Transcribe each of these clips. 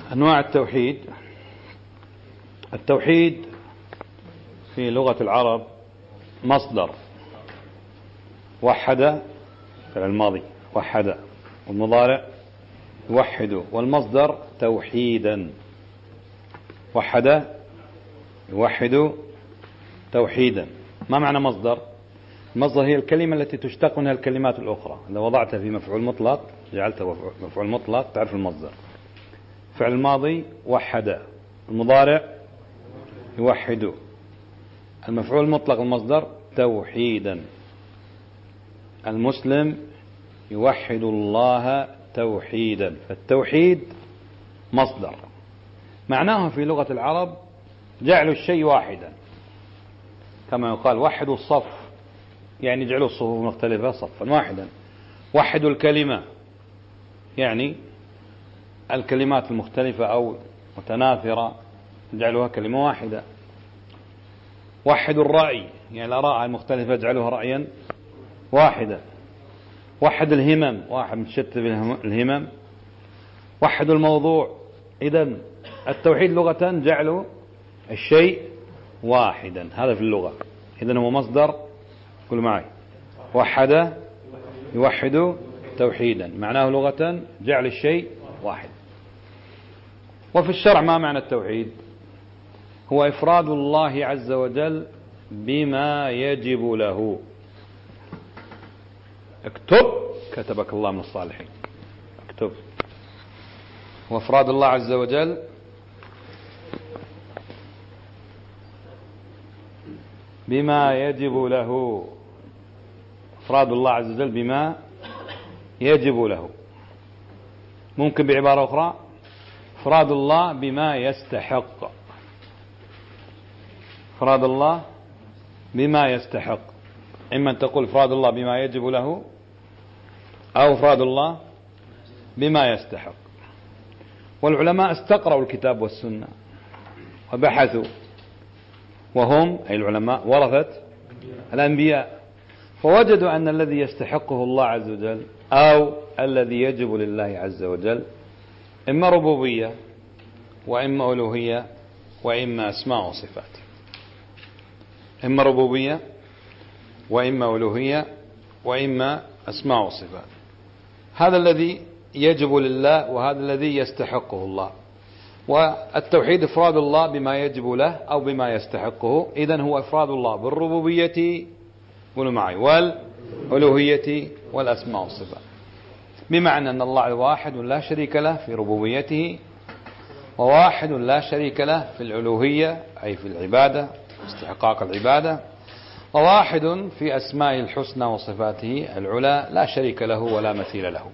أنواع التوحيد. التوحيد في لغة العرب مصدر وحد، فعل الماضي وحد، والمضارع يوحد، والمصدر توحيدا. وحد يوحد توحيدا. ما معنى مصدر؟ المصدر هي الكلمة التي تشتق منها الكلمات الأخرى. إذا وضعتها في مفعول مطلق جعلته مفعول مطلق تعرف المصدر. فعل الماضي وحد، المضارع يوحد، المفعول المطلق المصدر توحيدا. المسلم يوحد الله توحيدا. فالتوحيد مصدر، معناه في لغة العرب جعل الشيء واحدا، كما يقال وحدوا الصف، يعني جعلوا الصفوف مختلفة صفا واحدا. وحدوا الكلمة، يعني الكلمات المختلفة أو متناثرة جعلوها كلمة واحدة. وحدوا الرأي، يعني الآراء المختلفة جعلوها رأيا واحدا. وحد الهمم، واحد متشتت الهمم. وحدوا الموضوع. إذن التوحيد لغة جعلوا الشيء واحدا، هذا في اللغة. إذن هو مصدر، قل معي، وحد يوحد توحيدا، معناه لغة جعل الشيء واحد. وفي الشرع ما معنى التوحيد؟ هو إفراد الله عز وجل بما يجب له. اكتب كتبك الله من الصالحين. اكتب. وإفراد الله عز وجل بما يجب له. إفراد الله عز وجل بما يجب له. ممكن بعبارة أخرى إفراد الله بما يستحق. إفراد الله بما يستحق. إما أن تقول إفراد الله بما يجب له، أو إفراد الله بما يستحق. والعلماء استقرأوا الكتاب والسنة وبحثوا، وهم أي العلماء ورثة الأنبياء، فوجدوا أن الذي يستحقه الله عز وجل أو الذي يجب لله عز وجل إما ربوبية، وإما ألوهية، وإما أسماء وصفات. إما ربوبية، وإما ألوهية، وإما أسماء وصفات. هذا الذي يجب لله، وهذا الذي يستحقه الله. والتوحيد إفراد الله بما يجب له أو بما يستحقه. إذن هو إفراد الله بالربوبية، قولوا معي، والألوهية والأسماء والصفات، بمعنى أن الله واحد لا شريك له في ربوبيته، وواحد لا شريك له في الألوهية أي في العبادة، استحقاق العبادة، وواحد في أسماء الحسنى وصفاته العلى لا شريك له ولا مثيل له.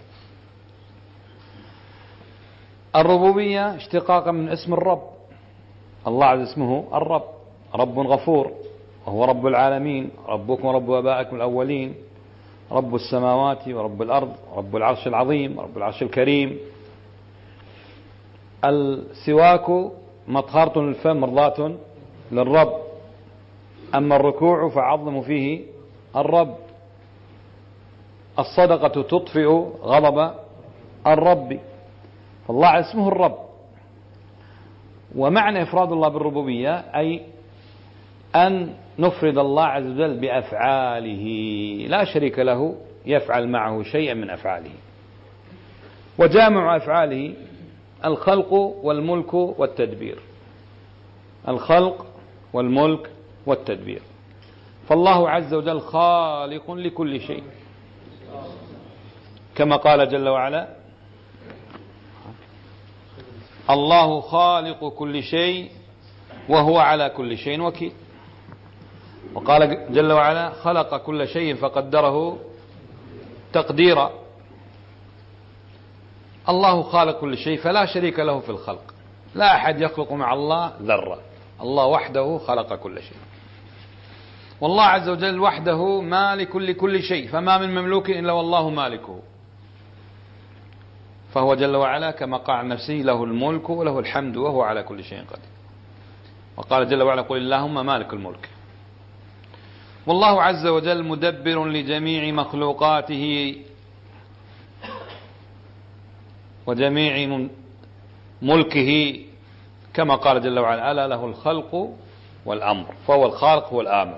الربوبية اشتقاقا من اسم الرب. الله عز اسمه الرب، رب غفور، وهو رب العالمين، ربكم ورب آبائكم الأولين، رب السماوات ورب الأرض، رب العرش العظيم، رب العرش الكريم. السواك مطهرة للفم مرضاة للرب. أما الركوع فعظم فيه الرب. الصدقة تطفئ غضب الرب. فالله اسمه الرب. ومعنى إفراد الله بالربوبية أي أن نفرد الله عز وجل بأفعاله، لا شريك له يفعل معه شيئا من أفعاله. وجامع أفعاله الخلق والملك والتدبير. الخلق والملك والتدبير. فالله عز وجل خالق لكل شيء، كما قال جل وعلا: الله خالق كل شيء وهو على كل شيء وكيل. وقال جل وعلا: خلق كل شيء فقدره تقديرا. الله خالق كل شيء فلا شريك له في الخلق، لا أحد يخلق مع الله ذرة، الله وحده خلق كل شيء. والله عز وجل وحده مالك لكل شيء، فما من مملوك إلا والله مالكه. فهو جل وعلا كما قال عن نفسه: له الملك وله الحمد وهو على كل شيء قدير. وقال جل وعلا: قل اللهم مالك الملك. والله عز وجل مدبر لجميع مخلوقاته وجميع ملكه، كما قال جل وعلا: ألا له الخلق والأمر، فهو الخالق هو الآمر.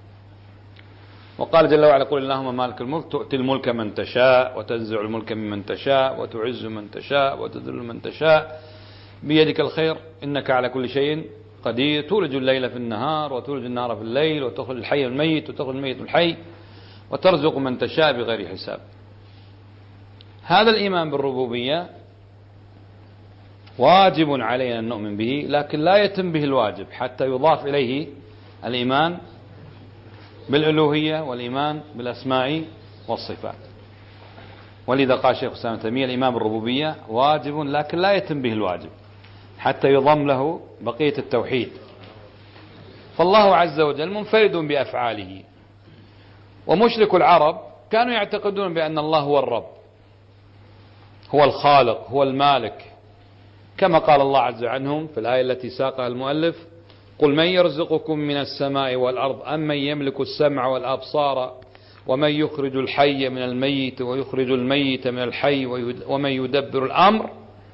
وقال جل وعلا: قل اللهم مالك الملك تؤتي الملك من تشاء وتنزع الملك ممن تشاء وتعز من تشاء وتذل من تشاء بيدك الخير إنك على كل شيء قدير، تولج الليل في النهار وتولج النهار في الليل وتخرج الحي من الميت وتخرج الميت من الحي وترزق من تشاء بغير حساب. هذا الإيمان بالربوبية واجب علينا أن نؤمن به، لكن لا يتم به الواجب حتى يضاف إليه الإيمان بالألوهية والإيمان بالأسماء والصفات. ولذا قال شيخ الإسلام ابن تيمية: الإيمان بالربوبية واجب لكن لا يتم به الواجب حتى يضم له بقية التوحيد. فالله عز وجل منفرد بأفعاله، ومشرك العرب كانوا يعتقدون بأن الله هو الرب، هو الخالق، هو المالك، كما قال الله عز وجل عنهم في الآية التي ساقها المؤلف: قل من يرزقكم من السماء والأرض أم من يملك السمع والأبصار ومن يخرج الحي من الميت ويخرج الميت من الحي ومن يدبر الأمر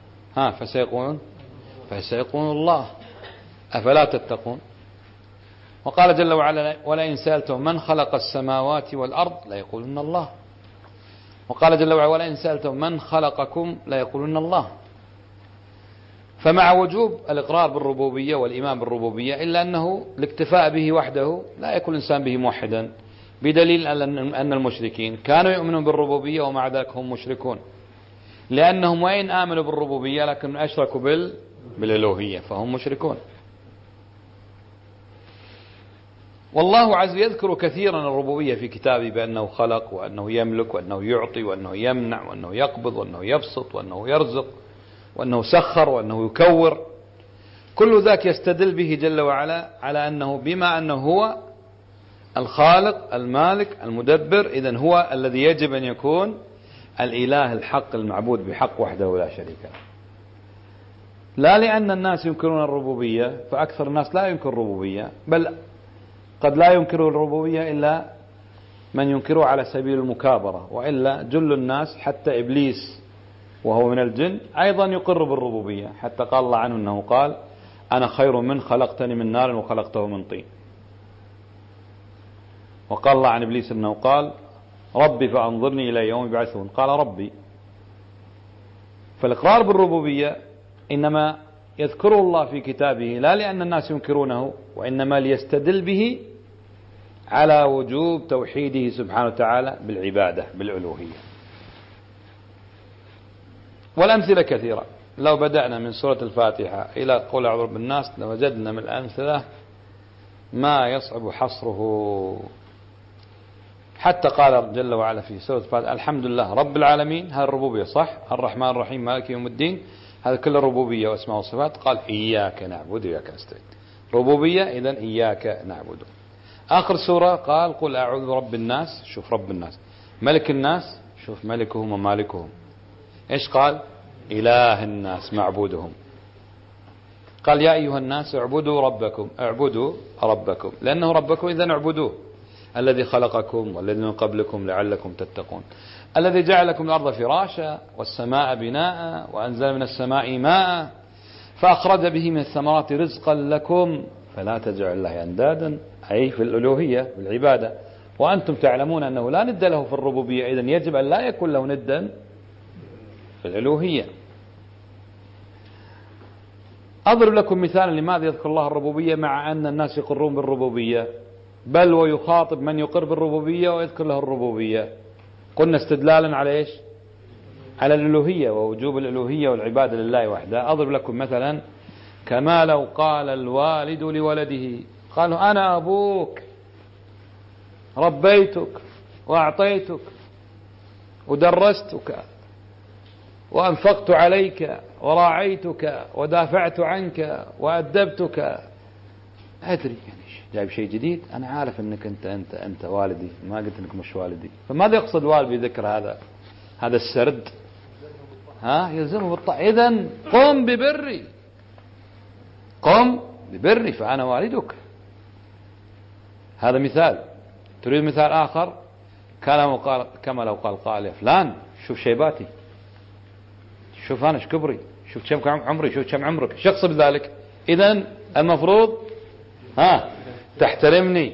فسيقولون الله أفلا تتقون. وقال جل وعلا: ولئن سألتهم من خلق السماوات والأرض ليقولون الله. وقال جل وعلا: ولئن سألتهم من خلقكم ليقولون الله. فمع وجوب الإقرار بالربوبية والإيمان بالربوبية، إلا أنه الاكتفاء به وحده لا يكون الإنسان به موحدا، بدليل أن المشركين كانوا يؤمنون بالربوبية ومع ذلك هم مشركون، لأنهم وإن آمنوا بالربوبية لكن أشركوا بالألوهية فهم مشركون. والله عز وجل يذكر كثيرا الربوبية في كتابه بأنه خلق وأنه يملك وأنه يعطي وأنه يمنع وأنه يقبض وأنه يبسط وأنه يرزق وأنه سخر وأنه يكور. كل ذاك يستدل به جل وعلا على أنه بما أنه هو الخالق المالك المدبر، إذن هو الذي يجب أن يكون الإله الحق المعبود بحق وحده لا شريك له. لا لأن الناس ينكرون الربوبية، فأكثر الناس لا ينكر الربوبية، بل قد لا ينكر الربوبية إلا من ينكره على سبيل المكابرة، وإلا جل الناس حتى إبليس وهو من الجن أيضا يقر بالربوبية، حتى قال الله عنه أنه قال: أنا خير من خلقتني من نار وخلقته من طين. وقال الله عن إبليس أنه قال: ربي فأنظرني إلى يوم يبعثون، قال ربي. فالإقرار بالربوبية إنما يذكره الله في كتابه لا لأن الناس ينكرونه، وإنما ليستدل به على وجوب توحيده سبحانه وتعالى بالعبادة بالألوهية. والأمثلة كثيرة، لو بدأنا من سورة الفاتحة إلى قول أعوذ برب الناس لوجدنا من الأمثلة ما يصعب حصره. حتى قال جل وعلا في سورة الفاتحة: الحمد لله رب العالمين، هذا الربوبية صح، الرحمن الرحيم مالك يوم الدين، هذا كله ربوبية واسماء وصفات. قال: إياك نعبد وإياك نستعين، ربوبية، إذن إياك نعبد. آخر سورة قال: قل أعوذ برب الناس، شوف رب الناس، ملك الناس، شوف ملكهم ومالكهم. إيش قال؟ إله الناس معبودهم. قال: يا أيها الناس اعبدوا ربكم، اعبدوا ربكم لأنه ربكم، إذن اعبدوه، الذي خلقكم والذي من قبلكم لعلكم تتقون، الذي جعل لكم الأرض فراشا والسماء بناء وأنزل من السماء ماء فأخرج به من الثمرات رزقا لكم فلا تجعلوا الله أندادا، أي في الألوهية بالعبادة، وأنتم تعلمون أنه لا ند له في الربوبية، إذن يجب أن لا يكون له ندا في الألوهية. أضرب لكم مثالا لماذا يذكر الله الربوبية مع أن الناس يقرون بالربوبية، بل ويخاطب من يقر بالربوبية ويذكر له الربوبية. قلنا استدلالا على إيش؟ على الألوهية ووجوب الألوهية والعبادة لله وحده. أضرب لكم مثلا كما لو قال الوالد لولده، قالوا: أنا أبوك ربيتك وأعطيتك ودرستك وأنفقت عليك وراعيتك ودافعت عنك وأدبتك. أدري يعني جايب شيء جديد، أنا عارف أنك أنت والدي، ما قلت أنك مش والدي. فماذا يقصد والد بذكر هذا السرد؟ يلزمه بالطاعة. إذن قم ببري فأنا والدك. هذا مثال. تريد مثال آخر؟ كما لو قال قائل: يا فلان شوف شيباتي، شوف أنا شكبري، شوف كم عمري، شوف كم عمرك، شو يقصد بذلك؟ إذن المفروض تحترمني،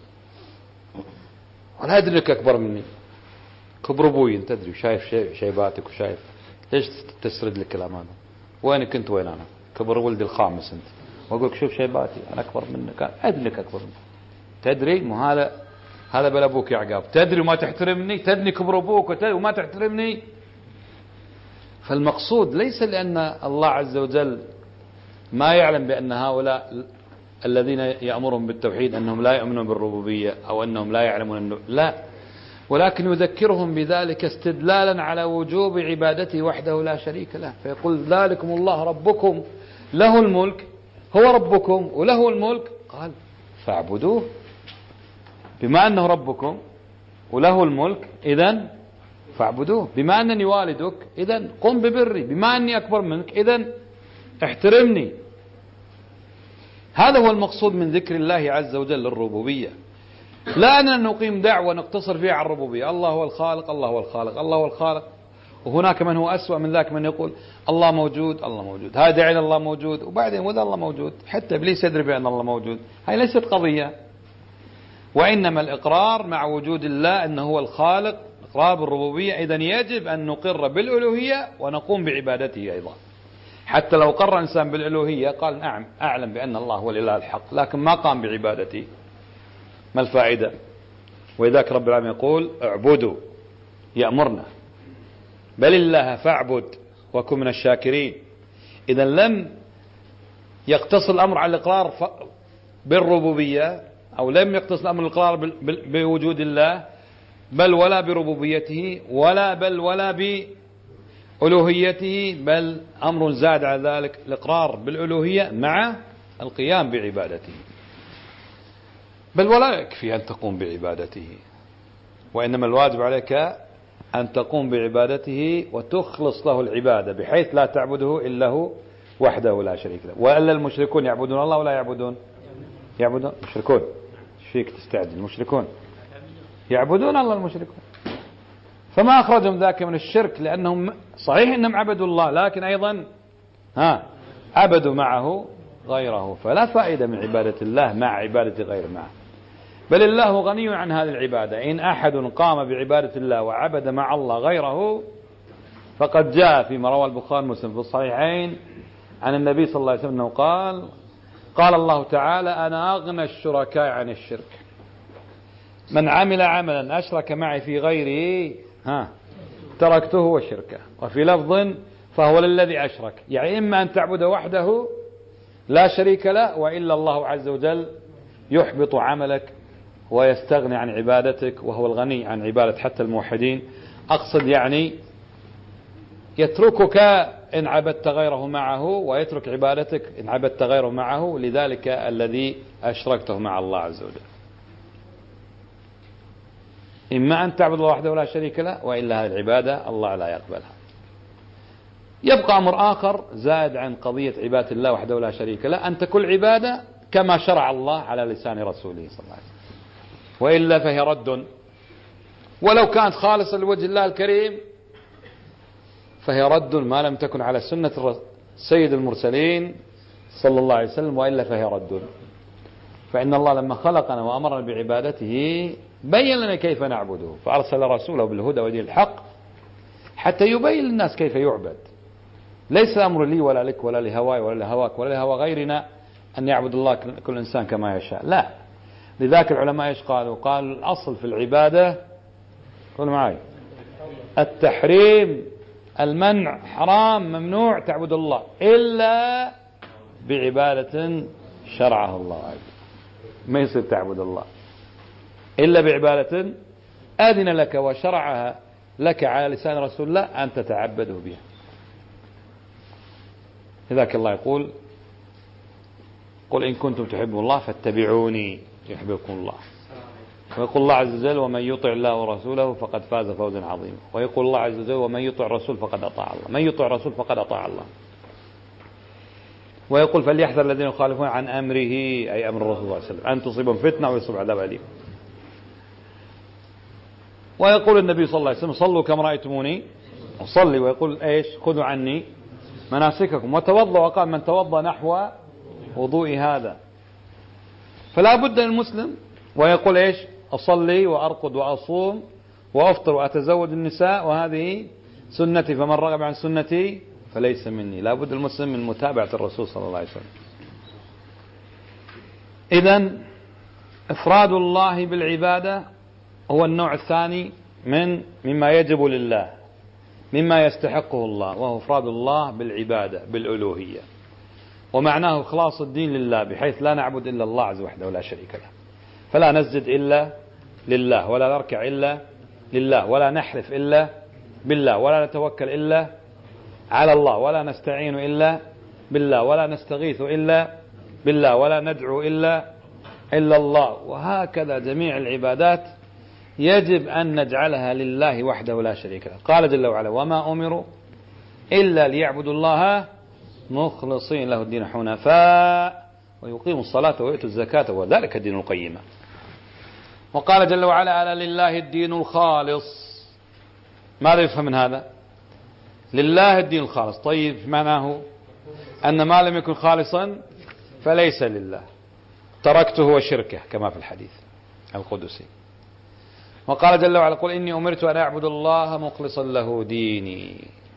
ولا أدري لك أكبر مني، كبر أبوي أنت تدري، وشايف شيباتك وشايف، ليش تسرد لك الكلام هذا؟ وينك أنت وين أنا؟ كبر ولدي الخامس أنت، وأقول لك شوف شيباتي أنا أكبر منك، أدري لك أكبر منك، تدري؟ مو هذا بل أبوك يا عقاب، تدري وما تحترمني، تدري كبر أبوك وما تحترمني. فالمقصود ليس لأن الله عز وجل ما يعلم بأن هؤلاء الذين يأمرهم بالتوحيد أنهم لا يؤمنون بالربوبية أو أنهم لا يعلمون لا، ولكن يذكرهم بذلك استدلالا على وجوب عبادته وحده لا شريك له. فيقول ذلكم الله ربكم له الملك، هو ربكم وله الملك، قال فاعبدوه. بما أنه ربكم وله الملك إذن فاعبدوه. بما أنني والدك إذن قم ببري. بما أني أكبر منك إذن احترمني. هذا هو المقصود من ذكر الله عز وجل للربوبية، لا أننا نقيم دعوة نقتصر فيها على الربوبية، الله هو الخالق الله هو الخالق الله هو الخالق، وهناك من هو أسوأ من ذاك من يقول الله موجود الله موجود، هذا عين الله موجود، وبعدين وذا الله موجود، حتى إبليس يدري بأن الله موجود. هاي ليست قضية، وإنما الإقرار مع وجود الله أنه هو الخالق، إقرار بالربوبية. إذن يجب أن نقر بالألوهية ونقوم بعبادته أيضا. حتى لو قرر إنسان بالألوهية قال نعم أعلم بأن الله هو الإله الحق، لكن ما قام بعبادته، ما الفائدة؟ وإذاك رب العالمين يقول اعبدوا، يأمرنا بل الله فاعبد وكن من الشاكرين. إذا لم يقتصر الأمر على الإقرار بالربوبية، أو لم يقتصر الأمر الإقرار بوجود الله، بل ولا بربوبيته ولا بألوهيته، بل أمر زاد على ذلك الإقرار بالألوهية مع القيام بعبادته. بل ولا يكفي أن تقوم بعبادته، وإنما الواجب عليك أن تقوم بعبادته وتخلص له العبادة بحيث لا تعبده إلا هو وحده لا شريك له. وإلا المشركون يعبدون الله ولا يعبدون؟ يعبدون. مشركون فيك تستعجل، المشركون يعبدون الله المشركون. فما أخرجهم ذاك من الشرك، لأنهم صحيح أنهم عبدوا الله، لكن أيضا عبدوا معه غيره، فلا فائدة من عبادة الله مع عبادة غير معه. بل الله غني عن هذه العبادة. إن أحد قام بعبادة الله وعبد مع الله غيره فقد جاء فيما روى البخاري ومسلم في الصحيحين عن النبي صلى الله عليه وسلم أنه قال الله تعالى أنا أغنى الشركاء عن الشرك، من عمل عملا أشرك معي في غيره تركته وشركه. وفي لفظ فهو للذي أشرك، يعني إما أن تعبد وحده لا شريك له، وإلا الله عز وجل يحبط عملك ويستغني عن عبادتك، وهو الغني عن عبادة حتى الموحدين. أقصد يعني يتركك إن عبدت غيره معه، ويترك عبادتك إن عبدت غيره معه، لذلك الذي أشركته مع الله عز وجل. إما أن تعبد الله وحده لا شريك له، وإلا هذه العبادة الله لا يقبلها. يبقى أمر آخر زاد عن قضية عبادة الله وحده لا شريك له، أن تكون العبادة كما شرع الله على لسان رسوله صلى الله عليه وسلم، وإلا فهي رد. ولو كانت خالصة لوجه الله الكريم فهي رد ما لم تكن على سنة سيد المرسلين صلى الله عليه وسلم، وإلا فهي رد. فإن الله لما خلقنا وأمرنا بعبادته بين لنا كيف نعبده، فأرسل رسوله بالهدى ودين الحق حتى يبين للناس كيف يعبد. ليس الأمر لي ولا لك ولا لهواي ولا لهواك ولا لهوى غيرنا أن يعبد الله كل إنسان كما يشاء، لا. لذلك العلماء إيش قالوا؟ قالوا الأصل في العبادة، قولوا معي، التحريم، المنع، حرام ممنوع تعبد الله إلا بعبادة شرعها الله عز. ما يصير تعبد الله إلا بعبادة أذن لك وشرعها لك على لسان رسول الله أن تتعبده بها. لذلك الله يقول قل إن كنتم تحبون الله فاتبعوني يحببكم الله. ويقول الله عز وجل ومن يطع الله ورسوله فقد فاز فوزا عظيما. ويقول الله عز وجل ومن يطع الرسول فقد أطاع الله. من يطع الرسول فقد أطاع الله. ويقول فليحذر الذين يخالفون عن أمره، أي أمر الرسول صلى الله عليه وسلم، أن تصيبهم فتنة ويصيب عذاب أليم. ويقول النبي صلى الله عليه وسلم صلوا كما رأيتموني أصلي. ويقول إيش؟ خذوا عني مناسككم وتوضأ، وقال من توضأ نحو وضوء هذا. فلا بد للمسلم ويقول إيش؟ أصلي وأرقد وأصوم وأفطر وأتزوج النساء وهذه سنتي، فمن رغب عن سنتي فليس مني. لا بد المسلم من متابعة الرسول صلى الله عليه وسلم. إذن إفراد الله بالعبادة هو النوع الثاني مما يجب لله، مما يستحقه الله، وهو إفراد الله بالعبادة بالألوهية، ومعناه إخلاص الدين لله، بحيث لا نعبد إلا الله عز وحده ولا شريك له، فلا نسجد إلا لله، ولا نركع إلا لله، ولا نحلف إلا بالله، ولا نتوكل إلا على الله، ولا نستعين إلا بالله، ولا نستغيث إلا بالله، ولا ندعو إلا الله. وهكذا جميع العبادات يجب أن نجعلها لله وحده لا شريك له. قال جل وعلا: وما أمروا إلا ليعبدوا الله مخلصين له الدين حنفاء ويقيموا الصلاة ويؤتوا الزكاة وذلك الدين القيم. وقال جل وعلا: ألا لله الدين الخالص. ماذا يفهم من هذا؟ لله الدين الخالص. طيب معناه أن ما لم يكن خالصا فليس لله، تركته وشركه كما في الحديث القدسي. وقال جل وعلا: قل إني أمرت أن أعبد الله مخلصا له ديني.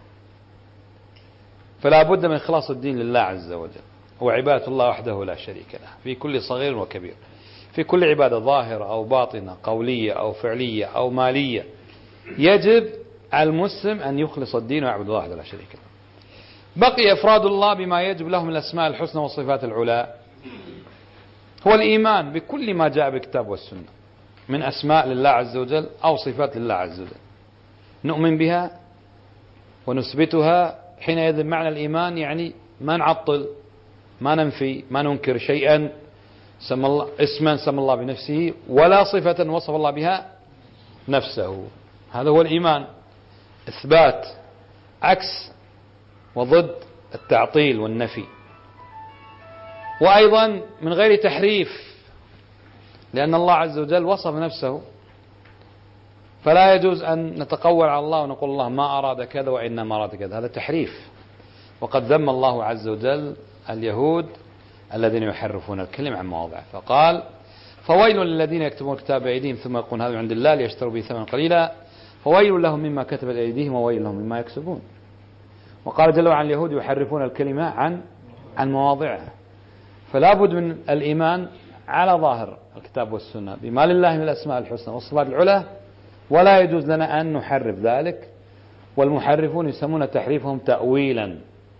فلا بد من إخلاص الدين لله عز وجل، وعبادة الله وحده لا شريك له في كل صغير وكبير، في كل عبادة ظاهرة أو باطنة، قولية أو فعلية أو مالية، يجب على المسلم أن يخلص الدين ويعبد الله وحده لا شريك له. بقي إفراد الله بما يجب له من الأسماء الحسنى والصفات العلى، هو الإيمان بكل ما جاء بالكتاب والسنة من أسماء لله عز وجل أو صفات لله عز وجل، نؤمن بها ونثبتها. حينئذ معنى الإيمان يعني ما نعطل، ما ننفي، ما ننكر شيئا سمى الله اسما سمى الله بنفسه، ولا صفة وصف الله بها نفسه. هذا هو الإيمان، إثبات عكس وضد التعطيل والنفي. وأيضا من غير تحريف، لأن الله عز وجل وصف نفسه، فلا يجوز أن نتقول على الله ونقول الله ما أراد كذا وإنما أراد كذا، هذا تحريف. وقد ذم الله عز وجل اليهود الذين يحرفون الكلم عن مواضعه، فقال: فويل للذين يكتبون الكتاب بأيديهم ثم يقولون هذا عند الله ليشتروا به ثمنا قليلا فويل لهم مما كتبت أيديهم وويل لهم مما يكسبون. وقال جل وعلا: اليهود يحرفون الكلمة عن مواضعه. فلا بد من الإيمان على ظاهر الكتاب والسنة بما لله من الأسماء الحسنى والصفات العلى، ولا يجوز لنا أن نحرف ذلك. والمحرفون يسمون تحريفهم تأويلا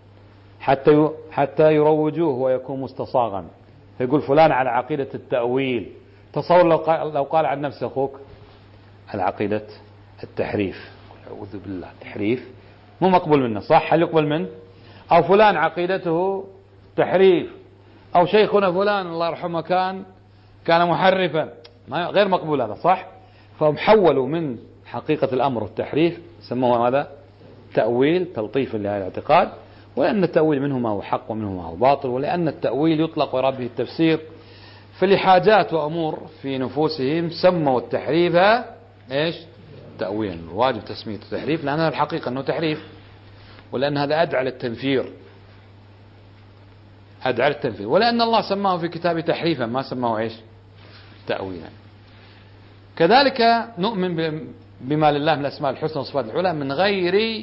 حتى يروجوه ويكون مستصاغا، فيقول فلان على عقيدة التأويل. تصور لو قال عن نفسه أخوك على عقيدة التحريف، أعوذ بالله، التحريف مو مقبول منه، صح؟ هل يقبل منه؟ أو فلان عقيدته تحريف، أو شيخنا فلان الله يرحمه كان محرفا، غير مقبول هذا، صح؟ فهم حولوا من حقيقة الأمر والتحريف، سموه ماذا؟ تأويل، تلطيفا لهذا الاعتقاد. ولأن التأويل منه ما هو حق ومنه ما هو باطل، ولأن التأويل يطلق ويراد به التفسير، فلحاجات وأمور في نفوسهم سموا التحريف إيش؟ تأويلا. الواجب تسمية التحريف لأنها الحقيقة أنه تحريف، ولأن هذا أدعى للتنفير، أدعى للتنفير. ولأن الله سماه في كتابه تحريفا ما سماه إيش؟ تأويلا. كذلك نؤمن بما لله من الأسماء الحسنى والصفات العلى من غير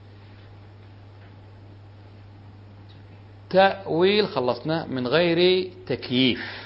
تأويل، خلصنا، من غير تكييف.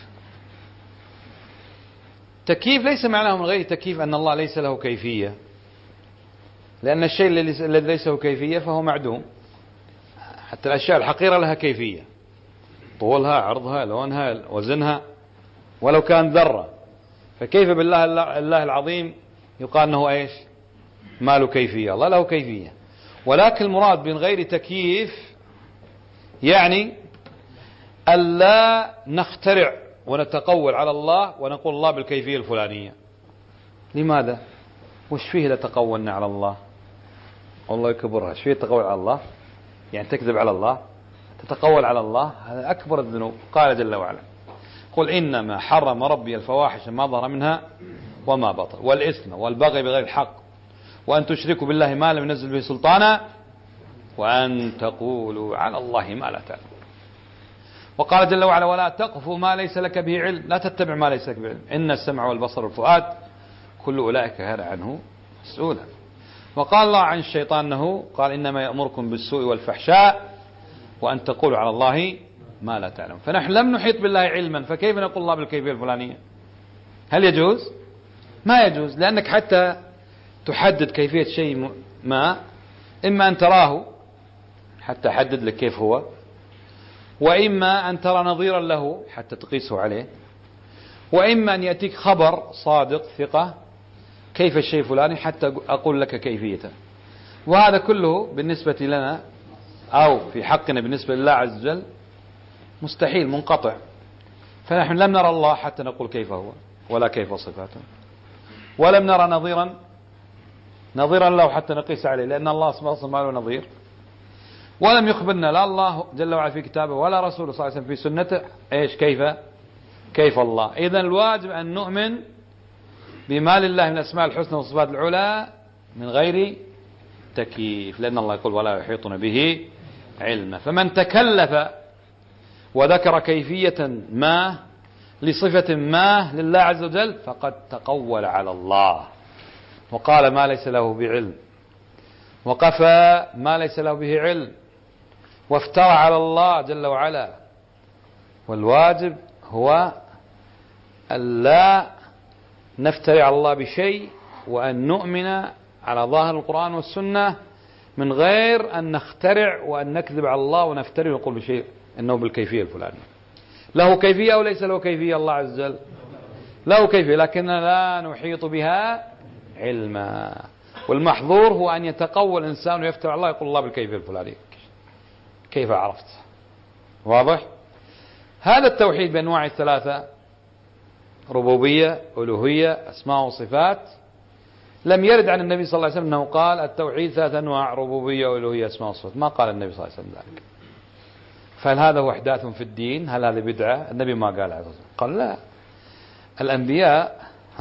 تكييف ليس معناه من غير تكييف أن الله ليس له كيفية، لأن الشيء الذي ليس له كيفية فهو معدوم. حتى الأشياء الحقيرة لها كيفية، طولها، عرضها، لونها، وزنها، ولو كان ذرة. فكيف بالله الله العظيم يقال أنه إيش؟ ما له كيفية؟ الله له كيفية. ولكن المراد من غير تكييف يعني ألا نخترع ونتقول على الله ونقول الله بالكيفية الفلانية. لماذا؟ وش فيه لتقولنا على الله؟ والله يكبرها، ايش فيه تقول على الله؟ يعني تكذب على الله، تتقول على الله، هذا أكبر الذنوب. قال جل وعلا: قل إنما حرم ربي الفواحش ما ظهر منها وما بطن والإثم والبغي بغير الحق وأن تشركوا بالله ما لم ينزل به سلطانا وأن تقولوا على الله ما لا تعلمون. وقال جل وعلا ولا تقف ما ليس لك به علم، لا تتبع ما ليس لك به علم، إن السمع والبصر والفؤاد كل أولئك كان عنه مسؤولا. وقال الله عن الشيطان أنه قال إنما يأمركم بالسوء والفحشاء وأن تقولوا على الله ما لا تعلمون. فنحن لم نحيط بالله علما، فكيف نقول الله بالكيفية الفلانية؟ هل يجوز؟ ما يجوز، لأنك حتى تحدد كيفية شيء ما إما أن تراه حتى حدد لك كيف هو، وإما أن ترى نظيرا له حتى تقيسه عليه، وإما أن يأتيك خبر صادق ثقة كيف الشيء فلاني حتى أقول لك كيفيته. وهذا كله بالنسبة لنا أو في حقنا بالنسبة لله عز وجل مستحيل، منقطع. فنحن لم نرى الله حتى نقول كيف هو ولا كيف صفاته، ولم نرى نظيرا له حتى نقيس عليه، لأن الله سبحانه ما له نظير. ولم يخبرنا لا الله جل وعلا في كتابه ولا رسوله صلى الله عليه وسلم في سنته إيش كيف الله. إذن الواجب أن نؤمن بما لله من الأسماء الحسنى والصفات العلى من غير تكييف، لأن الله يقول ولا يحيطون به علما. فمن تكلف وذكر كيفية ما لصفة ما لله عز وجل فقد تقول على الله وقال ما ليس له بعلم، وقفى ما ليس له به علم، وافترى على الله جل وعلا. والواجب هو أن لا نفتري على الله بشيء، وأن نؤمن على ظاهر القرآن والسنة من غير أن نخترع وأن نكذب على الله ونفتري ونقول بشيء أنه بالكيفية الفلانية. له كيفية أو ليس له كيفية؟ الله عز وجل له كيفية، لكننا لا نحيط بها علما. والمحظور هو أن يتقول الإنسان ويفتري على الله يقول الله بالكيفية الفلانية. كيف عرفت؟ واضح؟ هذا التوحيد بأنواع الثلاثة، ربوبية، ألوهية، أسماء وصفات، لم يرد عن النبي صلى الله عليه وسلم أنه قال التوحيد ثلاثة أنواع، ربوبية وألوهية أسماء وصفات. ما قال النبي صلى الله عليه وسلم ذلك. فهل هذا هو إحداث في الدين؟ هل هذا بدعة؟ النبي ما قال هذا. قال لا. الأنبياء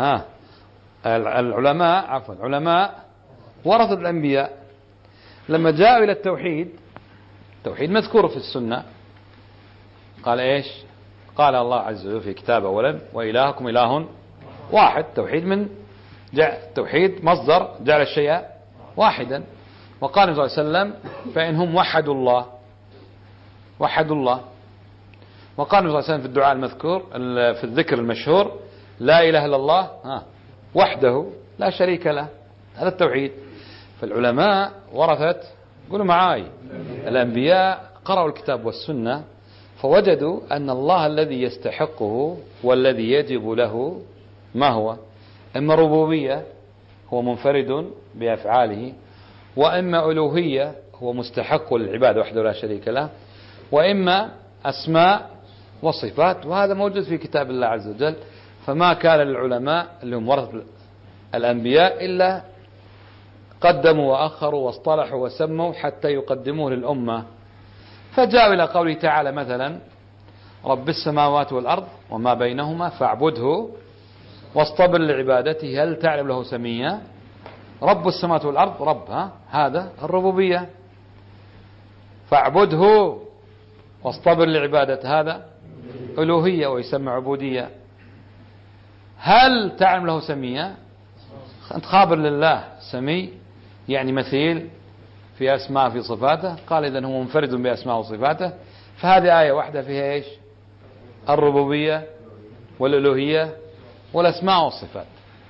العلماء ورثة الأنبياء. لما جاءوا إلى التوحيد مذكور في السنة، قال إيش؟ قال الله عز وجل في كتابه أولا وإلهكم إله واحد. توحيد مصدر جعل الشيء واحدا. وقال صلى الله عليه وسلم فإنهم وحدوا الله. وقال صلى الله عليه وسلم في الدعاء المذكور في الذكر المشهور لا إله إلا الله وحده لا شريك له. هذا التوحيد. فالعلماء ورثت، قولوا معاي، الأنبياء قرأوا الكتاب والسنة فوجدوا أن الله الذي يستحقه والذي يجب له ما هو؟ إما ربوبية هو منفرد بأفعاله، وإما ألوهية هو مستحق للعبادة وحده لا شريك له، وإما أسماء وصفات. وهذا موجود في كتاب الله عز وجل. فما كان للعلماء اللي هم ورثة الأنبياء إلا قدموا وأخروا واصطلحوا وسموا حتى يقدموه للأمة. فجاءوا إلى قوله تعالى مثلا رب السماوات والأرض وما بينهما فاعبده واصطبر لعبادته هل تعلم له سميا. رب السماوات والأرض رب، هذا الربوبية. فاعبده واصطبر لعبادته هذا ألوهية ويسمى عبودية. هل تعلم له سميا؟ أنت خابر لله سمي يعني مثيل في أسماء في صفاته. قال إذن هو منفرد بأسماء وصفاته. فهذه آية واحدة فيها إيش؟ الربوبية والألوهية والأسماء والصفات.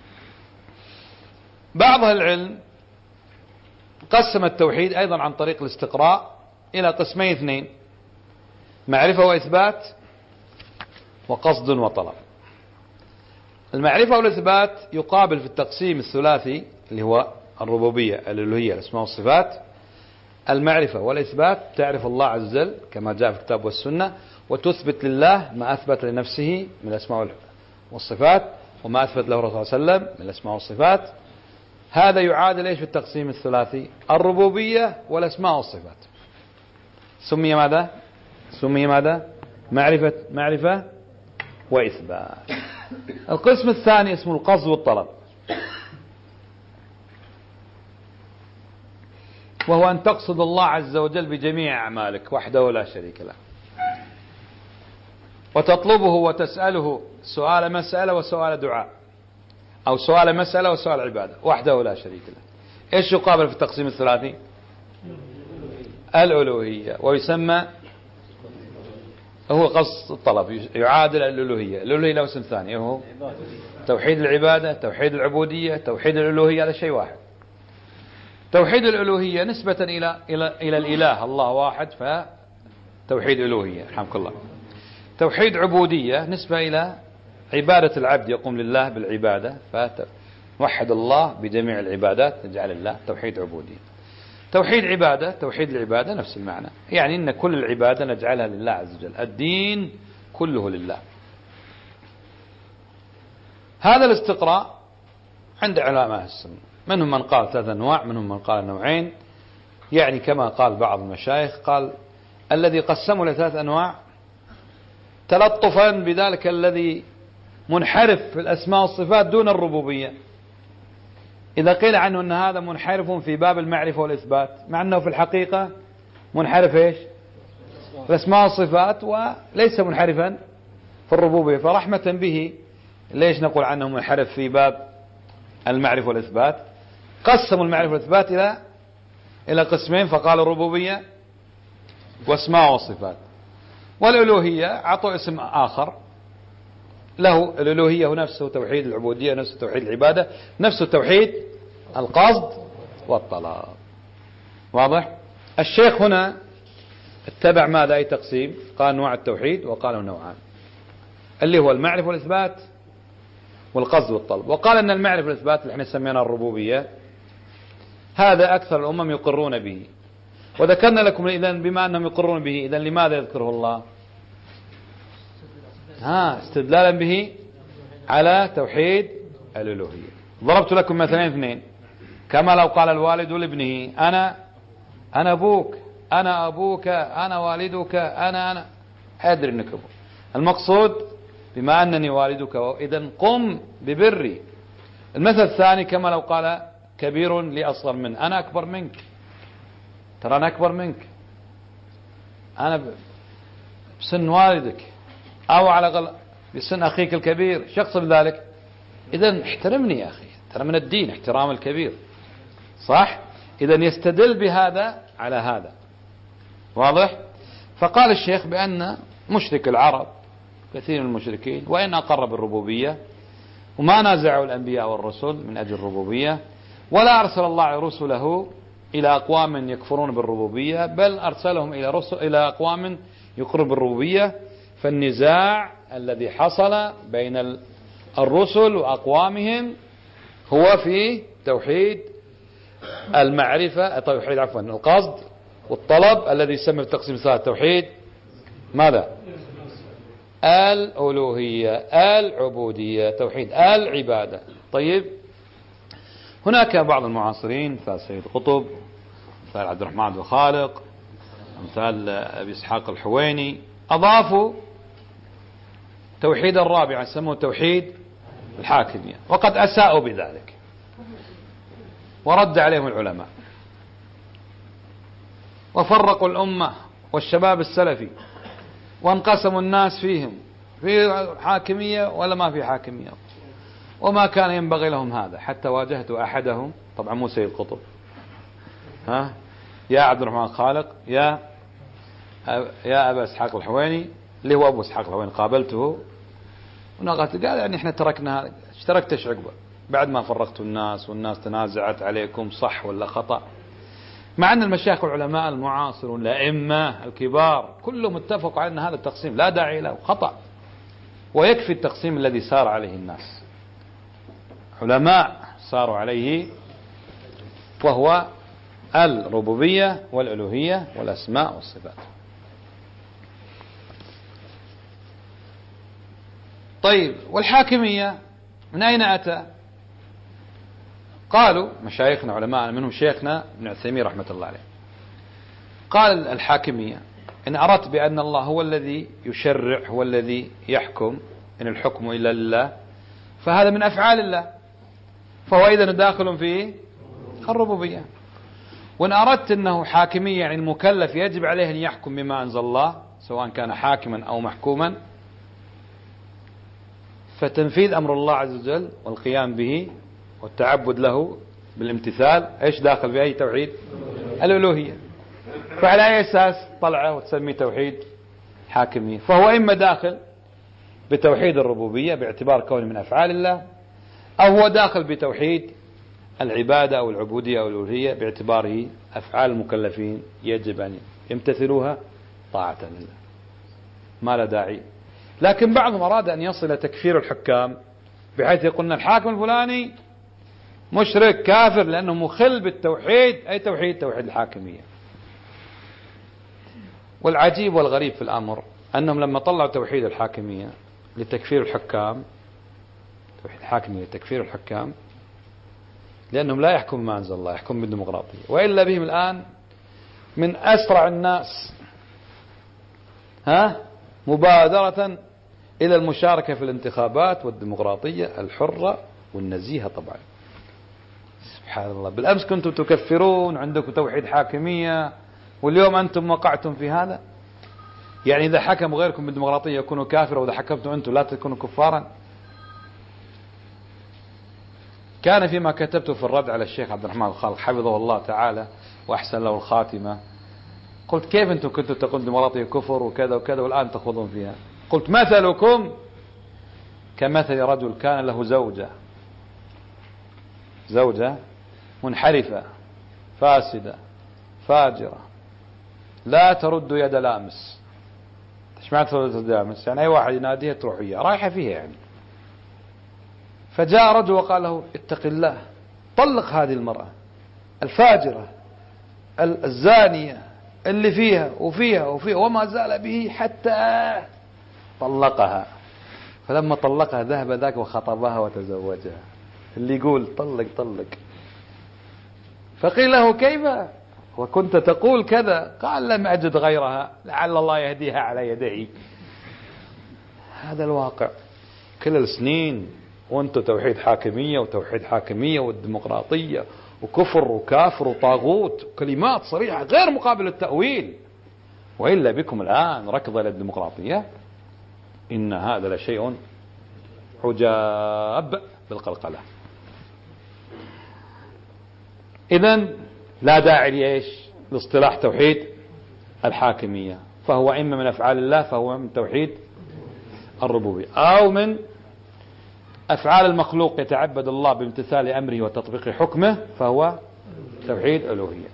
بعض العلم قسم التوحيد أيضا عن طريق الاستقراء إلى قسمين اثنين: معرفة وإثبات وقصد وطلب. المعرفة والإثبات يقابل في التقسيم الثلاثي اللي هو الربوبية الألوهية الأسماء والصفات. المعرفة والإثبات تعرف الله عز وجل كما جاء في الكتاب والسنة، وتثبت لله ما أثبت لنفسه من الأسماء والصفات وما أثبت له الرسول صلى الله عليه وسلم من الأسماء والصفات. هذا يعادل إيش في التقسيم الثلاثي؟ الربوبية والأسماء والصفات. سمي ماذا؟ معرفة وإثبات. القسم الثاني اسمه القصد والطلب. وهو أن تقصد الله عز وجل بجميع أعمالك وحده لا شريك له، وتطلبه وتسأله سؤال مسألة وسؤال دعاء، أو سؤال مسألة وسؤال عبادة وحده لا شريك له. إيش يقابل في التقسيم الثلاثي؟ الألوهية، ويسمى هو قصد الطلب، يعادل الألوهية. الألوهية له اسم ثاني، هو توحيد العبادة، توحيد العبودية، توحيد الألوهية، هذا شيء واحد. توحيد الألوهية نسبة إلى الإله، الله واحد، فتوحيد ألوهية رحمك الله. توحيد عبودية نسبة إلى عبادة العبد، يقوم لله بالعبادة، فنوحد الله بجميع العبادات، نجعل الله توحيد عبودية. توحيد عبادة، توحيد العبادة نفس المعنى، يعني إن كل العبادة نجعلها لله عز وجل، الدين كله لله. هذا الاستقراء عند علماء السنة، منهم من قال 3 أنواع، منهم من قال نوعين، يعني كما قال بعض المشايخ، قال الذي قسموا ل3 أنواع تلطفا بذلك الذي منحرف في الأسماء والصفات دون الربوبية، إذا قيل عنه أن هذا منحرف في باب المعرفة والإثبات، مع أنه في الحقيقة منحرف إيش؟ في الأسماء والصفات، وليس منحرفا في الربوبية، فرحمة به ليش نقول عنه منحرف في باب المعرفة والإثبات؟ قسموا المعرفة والإثبات إلى قسمين، فقالوا الربوبية واسماء وصفات. والألوهية عطوا اسم آخر له، الألوهية هو نفسه توحيد العبودية، نفسه توحيد العبادة، نفسه توحيد القصد والطلب. واضح؟ الشيخ هنا اتبع ماذا؟ أي تقسيم؟ قال أنواع التوحيد، وقالوا نوعان، اللي هو المعرفة والإثبات والقصد والطلب. وقال أن المعرفة والإثبات اللي احنا سميناه الربوبية هذا أكثر الأمم يقرون به، وذكرنا لكم إذن بما أنهم يقرون به، إذن لماذا يذكره الله؟ استدلالا به على توحيد الألوهية. ضربت لكم مثلين 2، كما لو قال الوالد لابنه أنا أبوك، أنا أبوك، أنا والدك، أنا أدري أنك أبوك. المقصود بما أنني والدك، إذن قم ببري. المثل الثاني كما لو قال كبير لي أصغر منه، أنا أكبر منك، ترى أنا أكبر منك، أنا بسن والدك، أو على بسن أخيك الكبير، شخص بذلك. إذن احترمني يا أخي، ترى من الدين احترام الكبير، صح؟ إذن يستدل بهذا على هذا. واضح؟ فقال الشيخ بأن مشرك العرب، كثير من المشركين، وإن أقر بالربوبية وما نازعوا الأنبياء والرسل من أجل الربوبية، ولا أرسل الله رسله إلى أقوام يكفرون بالربوبية، بل أرسلهم إلى أقوام يقرون بالربوبية. فالنزاع الذي حصل بين الرسل وأقوامهم هو في توحيد المعرفة، توحيد القصد والطلب، الذي يسمى في التقسيم الثالث توحيد ماذا؟ الألوهية، العبودية، توحيد العبادة. طيب، هناك بعض المعاصرين مثل سيد قطب، مثل عبد الرحمن بن خالق، مثل أبي إسحاق الحويني، أضافوا توحيد الرابع سموه توحيد الحاكمية، وقد أساءوا بذلك، ورد عليهم العلماء، وفرقوا الأمة والشباب السلفي، وانقسموا الناس فيهم، في حاكمية ولا ما في حاكمية، وما كان ينبغي لهم هذا. حتى واجهت أحدهم، طبعا مو سيد قطب، يا عبد الرحمن خالق، يا أبا إسحاق الحويني، اللي هو أبو إسحاق الحويني، قابلته وناقشت، قال يعني احنا تركنا هذا، اشتركت ايش عقبه بعد ما فرقتوا الناس والناس تنازعت عليكم صح ولا خطأ؟ مع أن المشايخ العلماء المعاصرون الأئمة الكبار كلهم اتفقوا على أن هذا التقسيم لا داعي له، خطأ، ويكفي التقسيم الذي سار عليه الناس، علماء صاروا عليه، وهو الربوبية والألوهية والأسماء والصفات. طيب، والحاكمية من أين أتى؟ قالوا مشايخنا علماء، منهم شيخنا ابن عثيمين رحمة الله عليه، قال الحاكمية إن أردت بأن الله هو الذي يشرع، هو الذي يحكم، إن الحكم إلا لله، فهذا من أفعال الله، فهو إذن داخل في الربوبية. وإن أردت أنه حاكمية يعني المكلف يجب عليه أن يحكم بما أنزل الله سواء كان حاكما أو محكوما، فتنفيذ أمر الله عز وجل والقيام به والتعبد له بالامتثال إيش داخل في أي توحيد؟ الألوهية. فعلى أي أساس طلعه وتسميه توحيد حاكمية؟ فهو إما داخل بتوحيد الربوبية باعتبار كونه من أفعال الله، أو هو داخل بتوحيد العبادة أو العبودية أو الألوهية باعتباره أفعال المكلفين يجب أن يمتثلوها طاعة لله، ما لا داعي. لكن بعضهم أراد أن يصل تكفير الحكام بحيث يقولنا الحاكم الفلاني مشرك كافر لأنه مخل بالتوحيد، أي توحيد الحاكمية. والعجيب والغريب في الأمر أنهم لما طلعوا توحيد الحاكمية لتكفير الحكام، توحيد الحاكمية لتكفير الحكام، لأنهم لا يحكم ما أنزل الله، يحكم بالديمقراطية. وإلا بهم الآن من أسرع الناس مبادرة إلى المشاركة في الانتخابات والديمقراطية الحرة والنزيهة. طبعا سبحان الله، بالأمس كنتم تكفرون عندكم توحيد حاكمية، واليوم أنتم وقعتم في هذا. يعني إذا حكم غيركم بالديمقراطية يكونوا كافر، وإذا حكمتم أنتم لا تكونوا كفارا. كان فيما كتبته في الرد على الشيخ عبد الرحمن الخالق حفظه الله تعالى وأحسن له الخاتمة، قلت كيف أنتم كنتم تقولون ديمقراطية كفر وكذا وكذا والآن تخوضون فيها؟ قلت مثلكم كمثل رجل كان له زوجة منحرفة فاسدة فاجرة لا ترد يد لامس. ايش معنى ترد يد لامس؟ يعني أي واحد يناديها تروح وياه، رايحة فيها يعني. فجاء رجل وقال له اتق الله، طلق هذه المرأة الفاجرة الزانية اللي فيها وفيها وفيها، وما زال به حتى طلقها. فلما طلقها ذهب ذاك وخطبها وتزوجها. اللي يقول طلق. فقيل له كيف وكنت تقول كذا؟ قال لم أجد غيرها، لعل الله يهديها على يدي. هذا الواقع. كل السنين وانتم توحيد حاكمية والديمقراطية وكفر وكافر وطاغوت وكلمات صريحة غير مقابل للتأويل، وإلا بكم الآن ركض إلى الديمقراطية. إن هذا لشيء عجاب بالقلقلة. إذن لا داعي لإيش؟ لاصطلاح توحيد الحاكمية، فهو إما من أفعال الله فهو من توحيد الربوبية، أو من أفعال المخلوق يتعبد الله بامتثال أمره وتطبيق حكمه فهو توحيد الألوهية.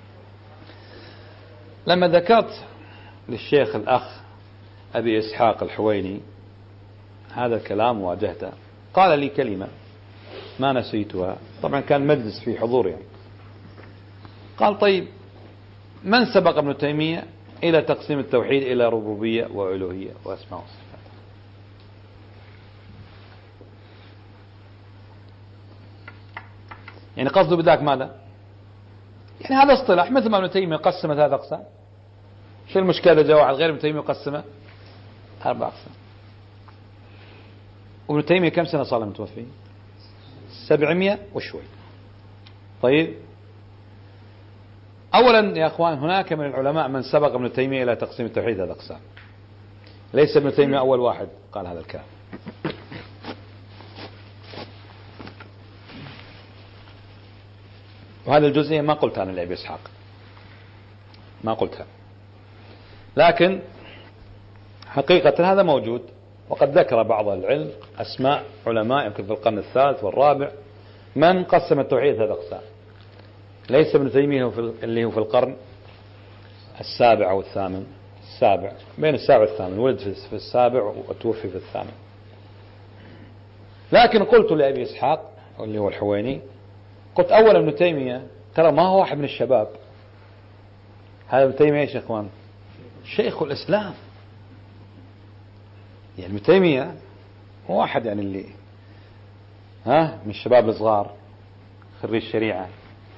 لما ذكرت للشيخ الأخ أبي إسحاق الحويني هذا الكلام واجهته، قال لي كلمة ما نسيتها، طبعا كان مجلس في حضور يعني. قال طيب من سبق ابن تيمية إلى تقسيم التوحيد إلى ربوبية وألوهية وأسماء وصفات؟ يعني قصده بذاك ماذا؟ يعني هذا اصطلاح مثل ما ابن تيمية قسم ثلاث أقسام. شو المشكلة إذا جاء واحد غير ابن تيمية قسمه 4 أقسام؟ وابن تيمية كم سنة صار متوفي؟ 700 وشوي. طيب أولا يا أخوان، هناك من العلماء من سبق ابن تيمية إلى تقسيم التوحيد 3 أقسام. ليس ابن تيمية أول واحد قال هذا الكلام. وهذه الجزئية ما قلتها أنا لأبي إسحاق، ما قلتها، لكن حقيقة هذا موجود. وقد ذكر بعض العلم أسماء علماء يمكن في القرن الثالث والرابع من قسم التوحيد 3 أقسام. ليس ابن تيمية اللي هو في القرن السابع أو الثامن، السابع، بين السابع والثامن، ولد في السابع وتوفي في الثامن. لكن قلت لأبي إسحاق اللي هو الحويني، قلت أولا ابن تيمية ترى ما هو واحد من الشباب. هذا ابن تيمية يا اخوان شيخ الإسلام. يعني ابن تيمية هو واحد يعني اللي من الشباب الصغار خريج الشريعة،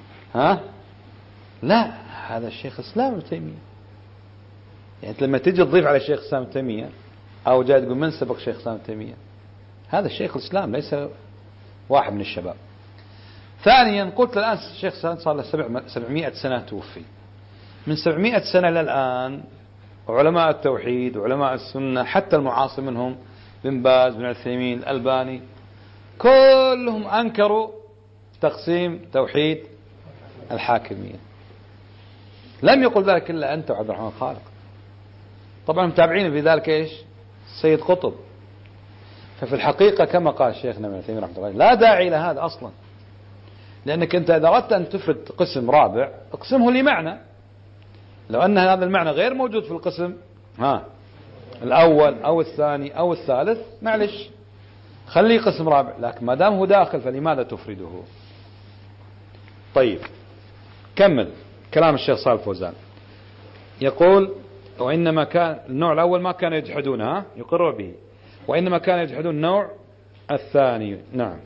لا، هذا الشيخ الإسلام ابن تيمية. يعني لما تيجي تضيف على الشيخ الإسلام ابن تيمية أو جاي تقول من سبق الشيخ الإسلام ابن تيمية، هذا الشيخ الإسلام ليس واحد من الشباب. ثانيا قلت الآن الشيخ صار له 700 سنة توفي. من 700 سنة للآن علماء التوحيد وعلماء السنة حتى المعاصر منهم بن باز بن عثيمين الألباني كلهم أنكروا تقسيم توحيد الحاكمية. لم يقل ذلك إلا أنت وعبد الرحمن خالق. طبعا متابعين في ذلك إيش؟ السيد قطب. ففي الحقيقة كما قال شيخنا ابن عثيمين رحمه الله لا داعي لهذا أصلا، لأنك أنت إذا أردت أن تفرد قسم رابع اقسمه لمعنى. لو أن هذا المعنى غير موجود في القسم الأول أو الثاني أو الثالث معلش خليه قسم رابع، لكن ما دام هو داخل فلماذا تفرده؟ طيب كمل كلام الشيخ صالح الفوزان. يقول وإنما كان النوع الأول ما كان يجحدونها يقر به، وإنما كان يجحدون النوع الثاني. نعم.